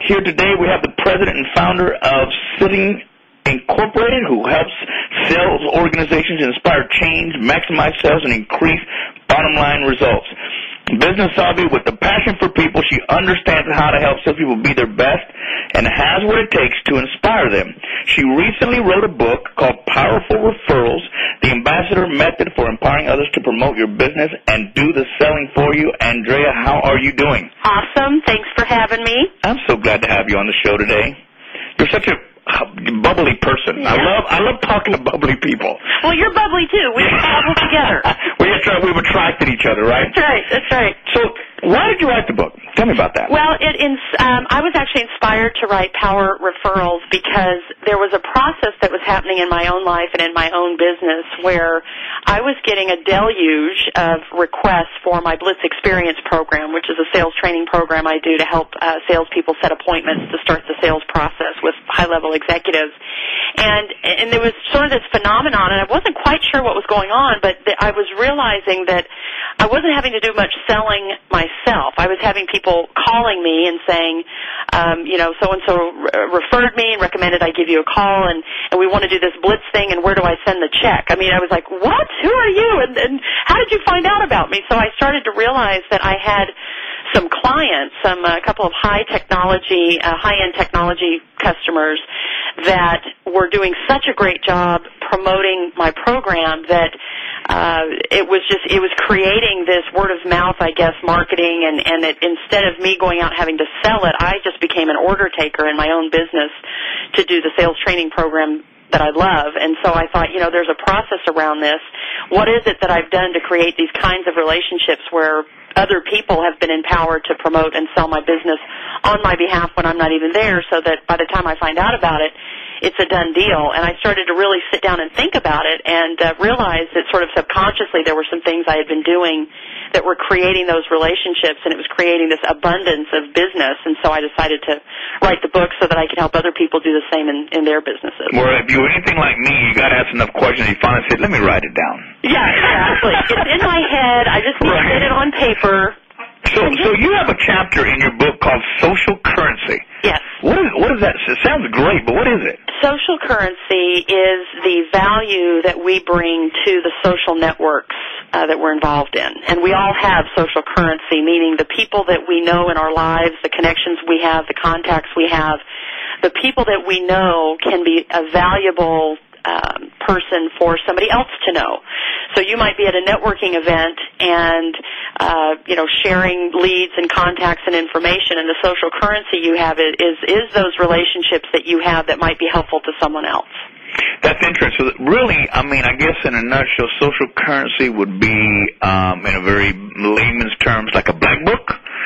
here today we have the president and founder of Sitting Incorporated, who helps sales organizations inspire change, maximize sales, and increase bottom-line results. Business savvy with a passion for people, she understands how to help salespeople be their best and has what it takes to inspire them. She recently wrote a book called Powerful Referrals, the Ambassador Method for Empowering Others to Promote Your Business and Do the Selling for You. Andrea, how are you doing? Awesome. Thanks for having me. I'm so glad to have you on the show today. You're such a bubbly person. Yeah. I love talking to bubbly people. Well, you're bubbly too. We bubble together. We've attracted each other, right? That's right. So, why did you write the book? Tell me about that. Well, I was actually inspired to write Power Referrals because there was a process that was happening in my own life and in my own business where I was getting a deluge of requests for my Blitz Experience program, which is a sales training program I do to help salespeople set appointments to start the sales process with high-level executives. And there was sort of this phenomenon, and I wasn't quite sure what was going on, but I was realizing that I wasn't having to do much selling myself. I was having people calling me and saying, so-and-so referred me and recommended I give you a call, and we want to do this Blitz thing, and where do I send the check? I mean, I was like, what? Who are you? And how did you find out about me? So I started to realize that I had some clients, a couple of high-end technology customers that were doing such a great job promoting my program that it was creating this word of mouth, I guess, marketing, and instead of me going out having to sell it, I just became an order taker in my own business to do the sales training program that I love. And so I thought, there's a process around this. What is it that I've done to create these kinds of relationships where other people have been empowered to promote and sell my business on my behalf when I'm not even there, so that by the time I find out about it, it's a done deal. And I started to really sit down and think about it and realize that sort of subconsciously there were some things I had been doing that were creating those relationships, and it was creating this abundance of business. And so I decided to write the book so that I could help other people do the same in their businesses. Well, if you were anything like me, you got to ask enough questions. You finally said, let me write it down. Yeah, exactly. It's in my head. I just need to get it on paper. So you have a chapter in your book called Social Currency. Yes. What is that? It sounds great, but what is it? Social currency is the value that we bring to the social networks that we're involved in. And we all have social currency, meaning the people that we know in our lives, the connections we have, the contacts we have, the people that we know can be a valuable person for somebody else to know. So you might be at a networking event and, sharing leads and contacts and information, and the social currency you have is those relationships that you have that might be helpful to someone else. That's interesting. So really, I guess in a nutshell, social currency would be, in a very layman's terms, like a black book.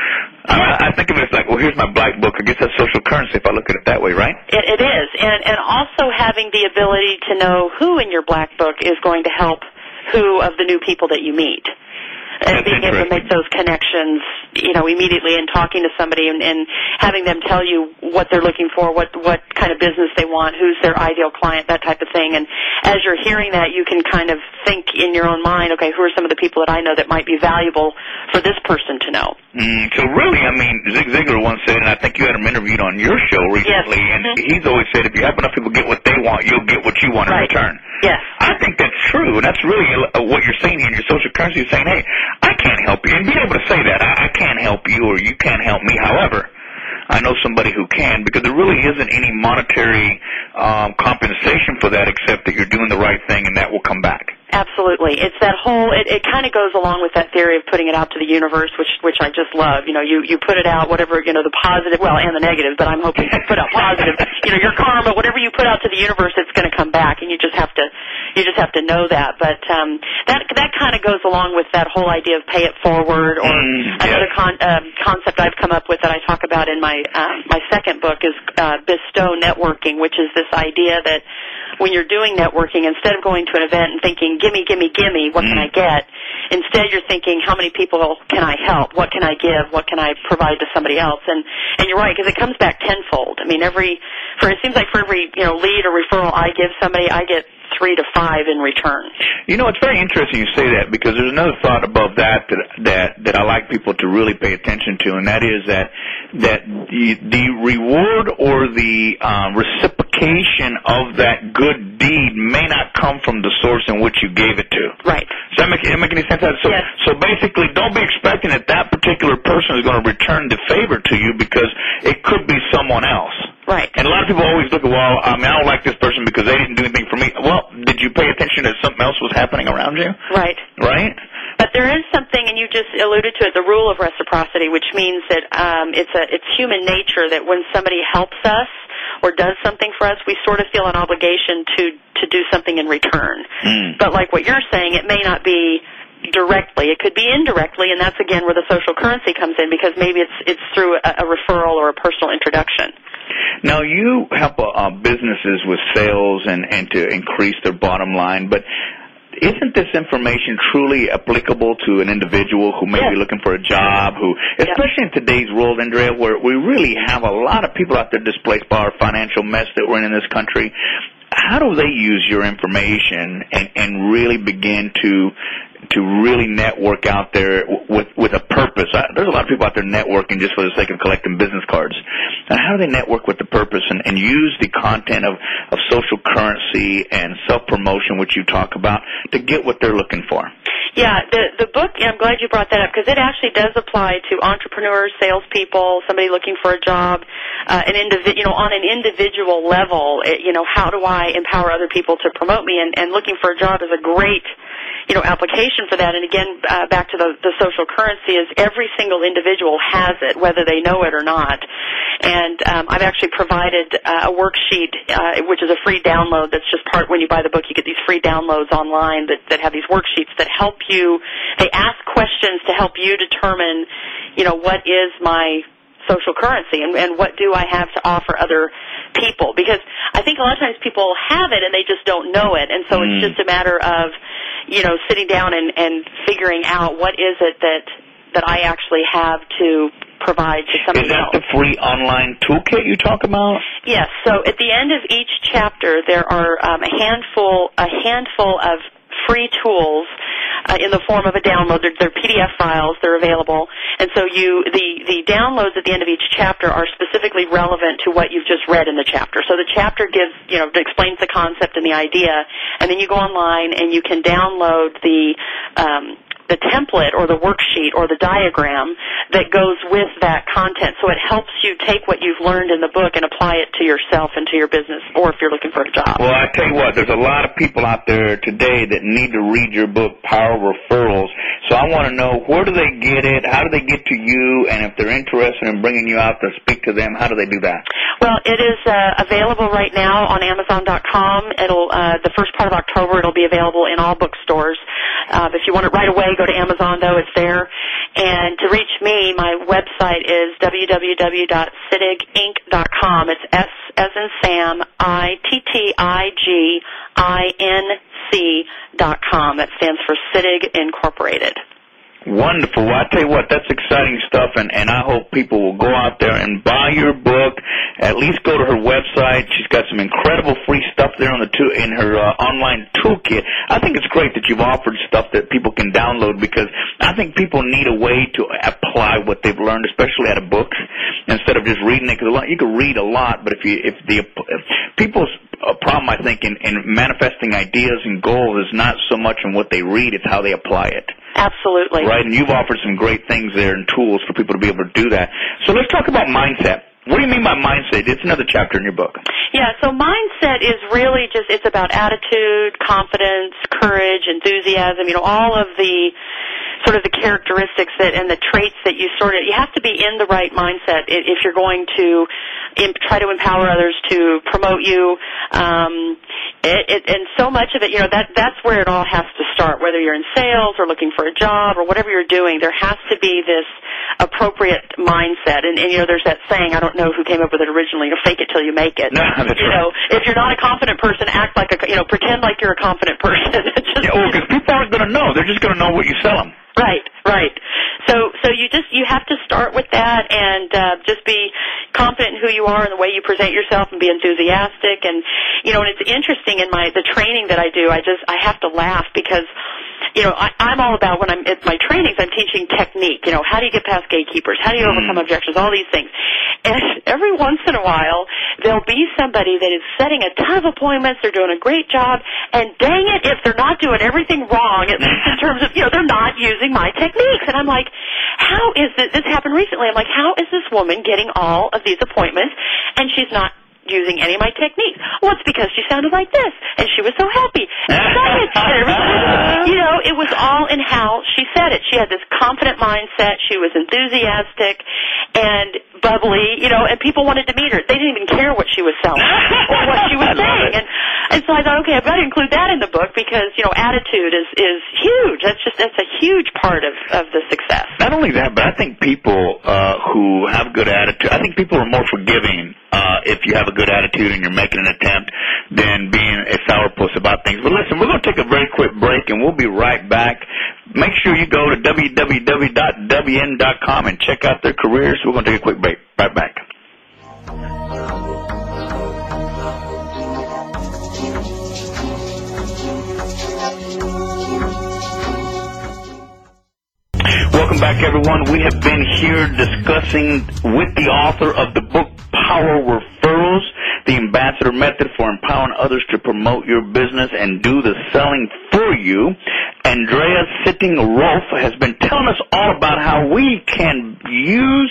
I think of it as like, well, here's my black book. I guess that's social currency if I look at it that way, right? It is. And also having the ability to know who in your black book is going to help who of the new people that you meet. And being able to make those connections, immediately, and talking to somebody and having them tell you what they're looking for, what kind of business they want, who's their ideal client, that type of thing. And as you're hearing that, you can kind of think in your own mind, okay, who are some of the people that I know that might be valuable for this person to know? So really, Zig Ziglar once said, and I think you had him interviewed on your show recently, yes. And he's always said, if you have enough people get what they want, you'll get what you want in return. Yes. I think that's true, and that's really what you're saying here in your social currency. You're saying, hey, I can't help you. And being able to say that, I can't help you or you can't help me. However, I know somebody who can, because there really isn't any monetary compensation for that except that you're doing the right thing and that will come back. Absolutely. It's that whole, it kind of goes along with that theory of putting it out to the universe, which I just love. You put it out, whatever, the positive, well, and the negative, but I'm hoping you put out positive. Your karma, whatever you put out to the universe, it's going to come back, and you just have to know that. But that kind of goes along with that whole idea of pay it forward, or another concept I've come up with that I talk about in my second book is bestow networking, which is this idea that when you're doing networking, instead of going to an event and thinking, gimme, what can I get? Instead, you're thinking, how many people can I help? What can I give? What can I provide to somebody else? And you're right, because it comes back tenfold. It seems like for every lead or referral I give somebody, I get 3 to 5 in return. You know, it's very interesting you say that, because there's another thought above that I like people to really pay attention to, and that is that the reward or the reciprocation of that good deed may not come from the source in which you gave it to. Right. Does that make any sense? So, yes. So basically, don't be expecting that particular person is going to return the favor to you, because it could be someone else. Right. And a lot of people always look at, well, I don't like this person because they didn't do anything for me. Well, did you pay attention that something else was happening around you? Right. Right? But there is something, and you just alluded to it, the rule of reciprocity, which means that it's human nature that when somebody helps us or does something for us, we sort of feel an obligation to do something in return. But like what you're saying, it may not be directly. It could be indirectly, and that's, again, where the social currency comes in, because maybe it's through a referral or a personal introduction. Now, you help businesses with sales and to increase their bottom line, but isn't this information truly applicable to an individual who may be looking for a job, who, especially in today's world, Andrea, where we really have a lot of people out there displaced by our financial mess that we're in this country? How do they use your information and really begin to really network out there with a purpose? There's a lot of people out there networking just for the sake of collecting business cards. And how do they network with the purpose and use the content of social currency and self-promotion, which you talk about, to get what they're looking for? Yeah, the book, I'm glad you brought that up, because it actually does apply to entrepreneurs, salespeople, somebody looking for a job, on an individual level. How do I empower other people to promote me? And looking for a job is a great application for that. And again, back to the social currency, is every single individual has it, whether they know it or not. And I've actually provided a worksheet, which is a free download. That's just part, when you buy the book, you get these free downloads online that have these worksheets that help you. They ask questions to help you determine, what is my social currency and what do I have to offer other people. Because I think a lot of times people have it and they just don't know it. And so it's just a matter of, sitting down and figuring out what is it that I actually have to provide to somebody else. Is that the free online toolkit you talk about? Yes. So at the end of each chapter, there are a handful of free tools in the form of a download. They're PDF files. They're available. And so the downloads at the end of each chapter are specifically relevant to what you've just read in the chapter. So the chapter explains the concept and the idea, and then you go online and you can download the template or the worksheet or the diagram that goes with that content. So it helps you take what you've learned in the book and apply it to yourself and to your business, or if you're looking for a job. Well, I tell you what, there's a lot of people out there today that need to read your book, Power Referrals. So I want to know, where do they get it? How do they get to you? And if they're interested in bringing you out to speak to them, how do they do that? Well, it is available right now on Amazon.com. The first part of October, it'll be available in all bookstores. If you want it right away, go to Amazon, though. It's there. And to reach me, my website is www.sittiginc.com. It's S as in Sam, ITTIGINC.com. That stands for Sittig Incorporated. Wonderful. Well, I tell you what, that's exciting stuff, and I hope people will go out there and buy your book. At least go to her website. She's got some incredible free stuff there in her online toolkit. I think it's great that you've offered stuff that people can download, because I think people need a way to apply what they've learned, especially out of books, instead of just reading it. Because you can read a lot, but if people's problem, I think, in manifesting ideas and goals is not so much in what they read, it's how they apply it. Absolutely. Right, and you've offered some great things there and tools for people to be able to do that. So let's talk about mindset. What do you mean by mindset? It's another chapter in your book. Yeah, so mindset is really it's about attitude, confidence, courage, enthusiasm, all of the sort of the characteristics and the traits that you have to be in the right mindset if you're going to try to empower others to promote you. And so much of it, that's where it all has to start, whether you're in sales or looking for a job or whatever you're doing. There has to be this appropriate mindset. And there's that saying, I don't know who came up with it originally, fake it till you make it. No, that's right. If you're not a confident person, act like pretend like you're a confident person. Because people aren't going to know. They're just going to know what you sell them. Right. So you have to start with that and just be confident in who you are and the way you present yourself and be enthusiastic. And and it's interesting in the training that I do. I have to laugh because I'm all about when I'm at my trainings, I'm teaching technique. How do you get past gatekeepers? How do you overcome objections? All these things. And every once in a while, there'll be somebody that is setting a ton of appointments. They're doing a great job. And dang it, if they're not doing everything wrong, at least in terms of, they're not using my techniques. And I'm like, how is this happened recently? I'm like, how is this woman getting all of these appointments and she's not using any of my techniques? Well, it's because she sounded like this, and she was so happy. It was all in how she said it. She had this confident mindset. She was enthusiastic and bubbly, and people wanted to meet her. They didn't even care what she was selling or what she was saying. And so I thought, okay, I've got to include that in the book because, attitude is huge. That's a huge part of the success. Not only that, but I think people who have good attitude, I think people are more forgiving if you have a good attitude and you're making an attempt than being a sourpuss about things. But listen, we're going to take a very quick break, and we'll be right back. Make sure you go to www.wn.com and check out their careers. We're going to take a quick break. Right back. Welcome back, everyone. We have been here discussing with the author of the book, Power Referrals, the Ambassador Method for Empowering Others to Promote Your Business and Do the Selling for You. Andrea Sitting-Rolf has been telling us all about how we can use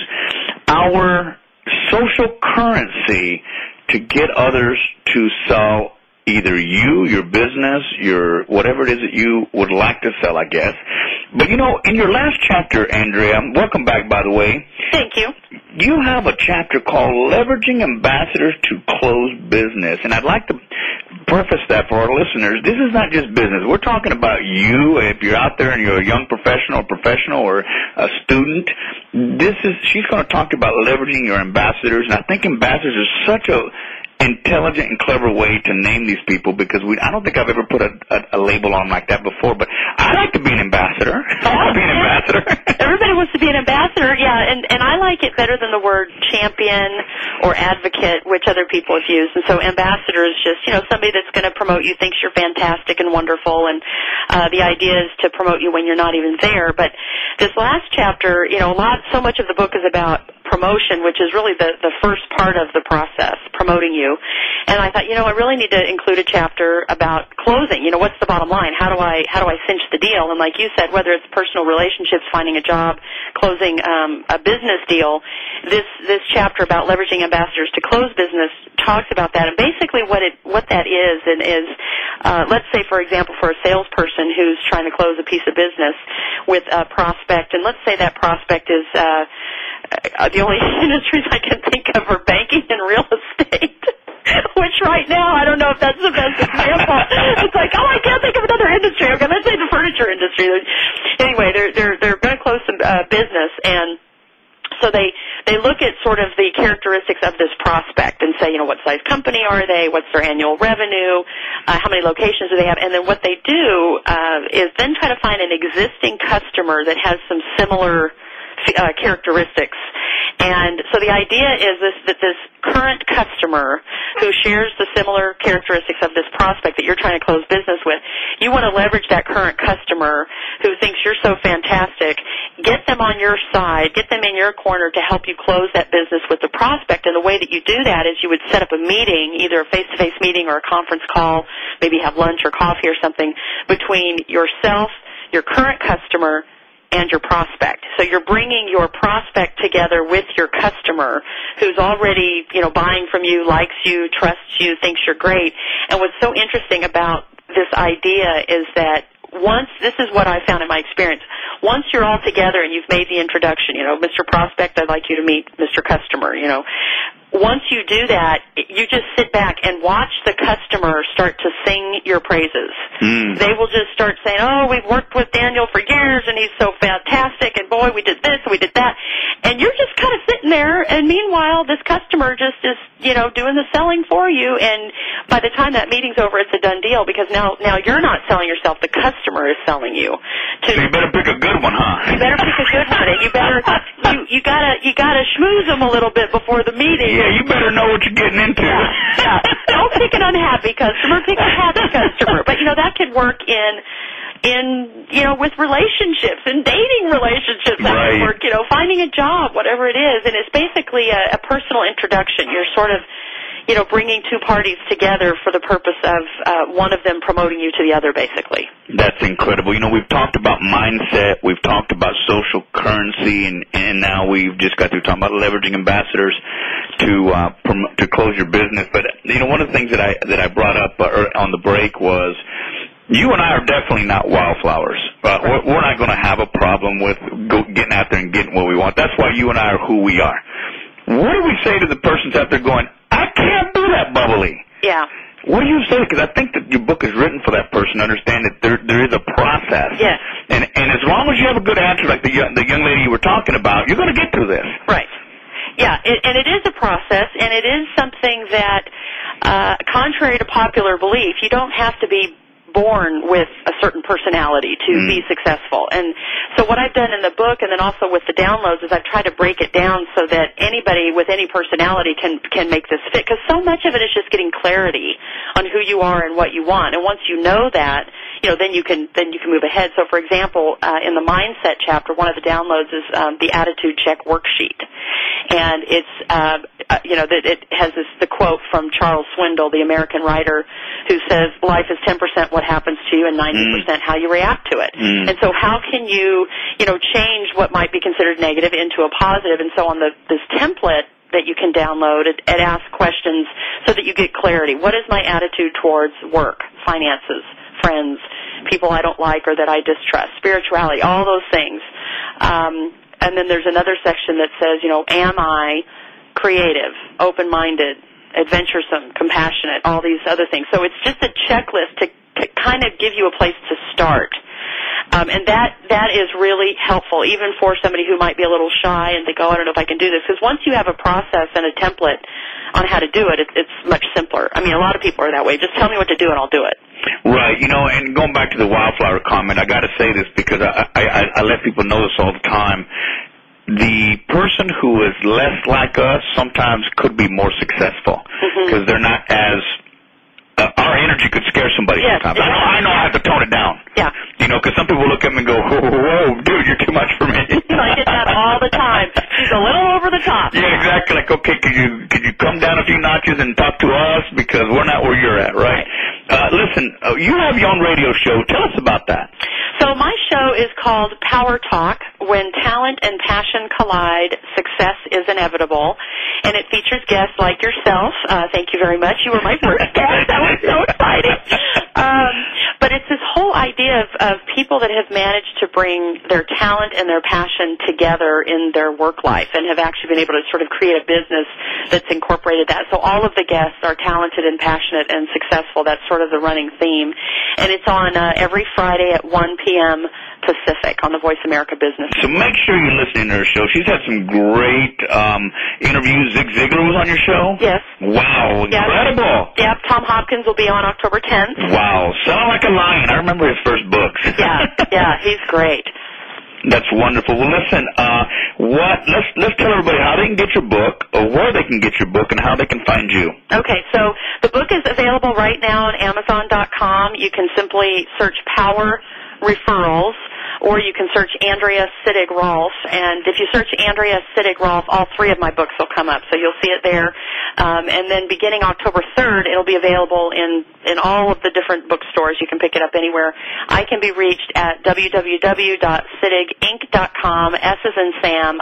our social currency to get others to sell either you, your business, your whatever it is that you would like to sell, I guess. But, in your last chapter, Andrea, welcome back, by the way. Thank you. You have a chapter called Leveraging Ambassadors to Close Business. And I'd like to preface that for our listeners. This is not just business. We're talking about you. If you're out there and you're a young professional or a student, she's going to talk about leveraging your ambassadors. And I think ambassadors are such a intelligent and clever way to name these people because I don't think I've ever put a label on like that before, but I like to be an ambassador. I want to be an ambassador. Everybody wants to be an ambassador, yeah, and I like it better than the word champion or advocate, which other people have used. And so ambassador is just, somebody that's going to promote you, thinks you're fantastic and wonderful, and the idea is to promote you when you're not even there. But this last chapter, so much of the book is about promotion, which is really the first part of the process, promoting you. And I thought, I really need to include a chapter about closing. What's the bottom line? How do I cinch the deal? And like you said, whether it's personal relationships, finding a job, closing a business deal, this chapter about leveraging ambassadors to close business talks about that. And basically what that is let's say, for example, for a salesperson who's trying to close a piece of business with a prospect, and let's say that prospect is the only industries I can think of are banking and real estate, which right now, I don't know if that's the best example. It's like, I can't think of another industry. Okay, let's say the furniture industry. Anyway, they're going to close some business, and so they look at sort of the characteristics of this prospect and say, what size company are they? What's their annual revenue? How many locations do they have? And then what they do is then try to find an existing customer that has some similar characteristics. And so the idea is that this current customer who shares the similar characteristics of this prospect that you're trying to close business with, you want to leverage that current customer who thinks you're so fantastic, get them on your side, get them in your corner to help you close that business with the prospect. And the way that you do that is you would set up a meeting, either a face-to-face meeting or a conference call, maybe have lunch or coffee or something, between yourself, your current customer, and your prospect. So you're bringing your prospect together with your customer who's already, buying from you, likes you, trusts you, thinks you're great. And what's so interesting about this idea is that this is what I found in my experience, once you're all together and you've made the introduction, Mr. Prospect, I'd like you to meet Mr. Customer, once you do that, you just sit back and watch the customer start to sing your praises. They will just start saying, oh, we've worked with Daniel for years, and he's so fantastic, and boy, we did this, and we did that. And you're just kind of sitting there, and meanwhile, this customer just is, doing the selling for you, and by the time that meeting's over, it's a done deal, because now you're not selling yourself, the customer is selling you. So you better pick a good one, huh? You better pick a good one, and you gotta schmooze them a little bit before the meeting. Yeah, you better know what you're getting into. Yeah. Don't pick an unhappy customer, pick a happy customer. But, that could work with relationships and dating relationships. That right. could work, finding a job, whatever it is. And it's basically a personal introduction. You're sort of, bringing two parties together for the purpose of one of them promoting you to the other, basically. That's incredible. We've talked about mindset, we've talked about social currency, and now we've just got through talking about leveraging ambassadors to close your business. But one of the things that I brought up on the break was, you and I are definitely not wildflowers. We're not going to have a problem with getting out there and getting what we want. That's why you and I are who we are. What do we say to the persons out there going, I can't do that bubbly? Yeah. What do you say? Because I think that your book is written for that person to understand that there is a process. Yes. And as long as you have a good answer, like the young lady you were talking about, you're going to get through this. Right. Yeah, and it is a process, and it is something that, contrary to popular belief, you don't have to be born with a certain personality to be successful. And so what I've done in the book, and then also with the downloads, is I've tried to break it down so that anybody with any personality can make this fit, because so much of it is just getting clarity on who you are and what you want. And once you know that, then you can move ahead. So, for example, in the mindset chapter, one of the downloads is the attitude check worksheet, and it's it has the quote from Charles Swindoll, the American writer, who says life is 10% what happens to you and 90% how you react to it. And so, how can you change what might be considered negative into a positive? And so, on this template that you can download, it asks questions so that you get clarity. What is my attitude towards work, finances, friends, people I don't like or that I distrust, spirituality, all those things. And then there's another section that says, am I creative, open-minded, adventuresome, compassionate, all these other things. So it's just a checklist to kind of give you a place to start. And that is really helpful, even for somebody who might be a little shy and think, I don't know if I can do this. Because once you have a process and a template on how to do it, it's much simpler. I mean, a lot of people are that way. Just tell me what to do and I'll do it. Right. And going back to the wildflower comment, I got to say this because I let people know this all the time. The person who is less like us sometimes could be more successful because they're not as our energy could scare somebody sometimes. Exactly. I know I have to tone it down. Yeah. Because some people look at me and go, whoa, dude, you're too much for me. I get that all the time. She's a little over the top. Yeah, exactly. Like, okay, could you come down a few notches and talk to us because we're not where you're at, right? Listen, you have your own radio show. Tell us about that. So my show is called Power Talk. When talent and passion collide, success is inevitable. And it features guests like yourself. Thank you very much. You were my first guest. That was so exciting. But it's this whole idea of people that have managed to bring their talent and their passion together in their work life and have actually been able to sort of create a business that's incorporated that. So all of the guests are talented and passionate and successful. That's sort of the running theme. And it's on every Friday at 1 p.m. Pacific on the Voice America Business. So make sure you're listening to her show. She's had some great interviews. Zig Ziglar was on your show? Yes. Wow, incredible. Yep, Tom Hopkins will be on October 10th. Wow, Sound Like a Lion. I remember his first books. Yeah, he's great. That's wonderful. Well, listen, let's tell everybody how they can get your book, or where they can get your book, and how they can find you. Okay, so the book is available right now on Amazon.com. You can simply search Power Referrals, or you can search Andrea Sittig Rolfe, and if you search Andrea Sittig Rolfe, all three of my books will come up, so you'll see it there. And then beginning October 3rd, it'll be available in all of the different bookstores. You can pick it up anywhere. I can be reached at www.sittiginc.com, S as in Sam,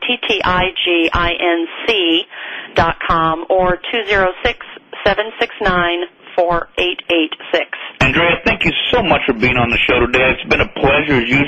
ITTIGINC.com, or 206-769-4886. Andrea, thank you so much for being on the show today. It's been a pleasure as usual.